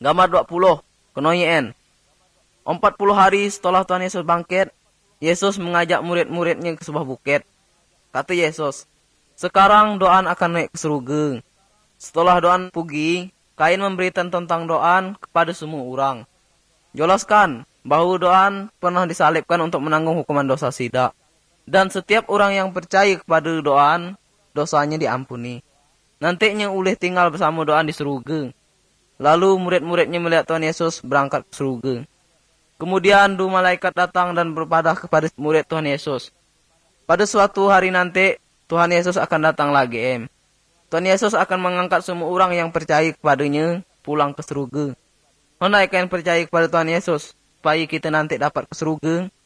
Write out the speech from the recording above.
Gambar 20, Kenoyen. 40 hari setelah Tuhan Yesus bangkit, Yesus mengajak murid-muridnya ke sebuah bukit. Kata Yesus, sekarang Doan akan naik ke surga. Setelah Doan pergi, Kain memberitakan tentang Doan kepada semua orang. Jelaskan bahawa Doan pernah disalibkan untuk menanggung hukuman dosa sidak. Dan setiap orang yang percaya kepada Doan, dosanya diampuni. Nantinya boleh tinggal bersama Doan di surga. Lalu murid-muridnya melihat Tuhan Yesus berangkat ke surga. Kemudian dua malaikat datang dan berpadah kepada murid Tuhan Yesus. Pada suatu hari nanti, Tuhan Yesus akan datang lagi. Tuhan Yesus akan mengangkat semua orang yang percaya kepadanya pulang ke surga. Hendaknya kalian percaya kepada Tuhan Yesus, supaya kita nanti dapat ke surga.